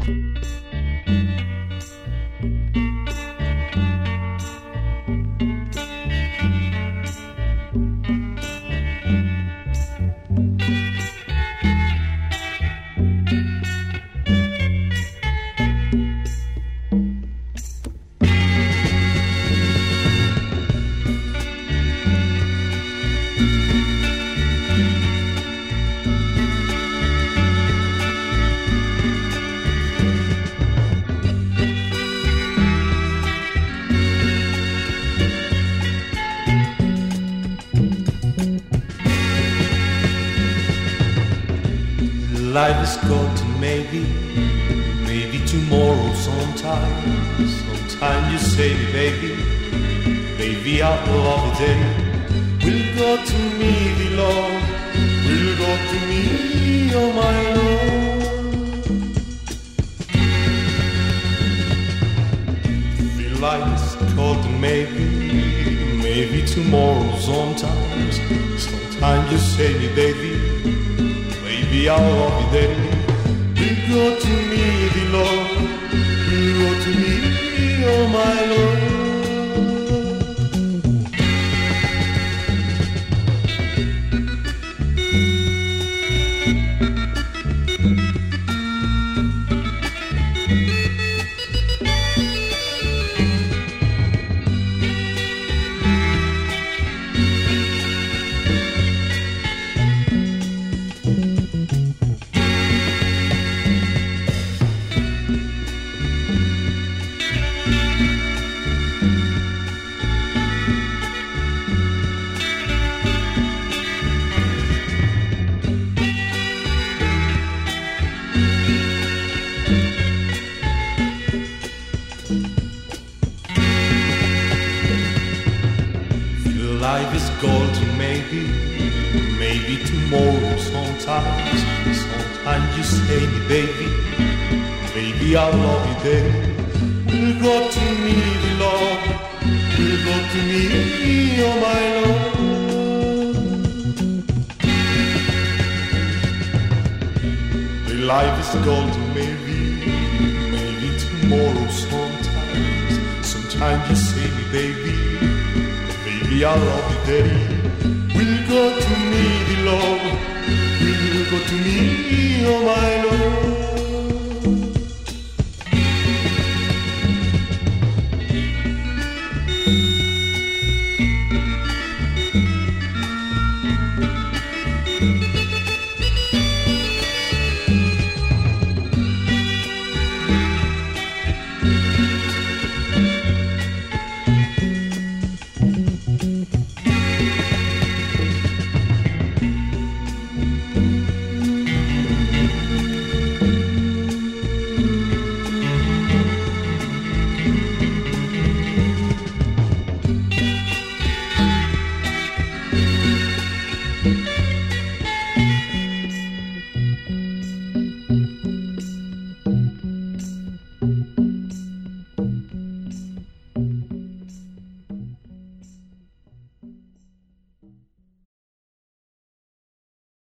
Life is golden, maybe tomorrow sometime. Sometime you say, baby, our love day will go to me, the Lord, will go to me, oh my Lord. The life is golden, maybe tomorrow sometimes. Sometime you say, baby, our love day will go to me, the Lord, will go to me, oh my Lord. Life is golden, maybe tomorrow sometimes. Sometimes you say me, baby, I love you day will go to me, the Lord, will go to me, oh my Lord. The life is golden, maybe tomorrow sometimes. Sometimes you say me, baby, I love you day will go to me, the Lord, will go to me, oh my Lord.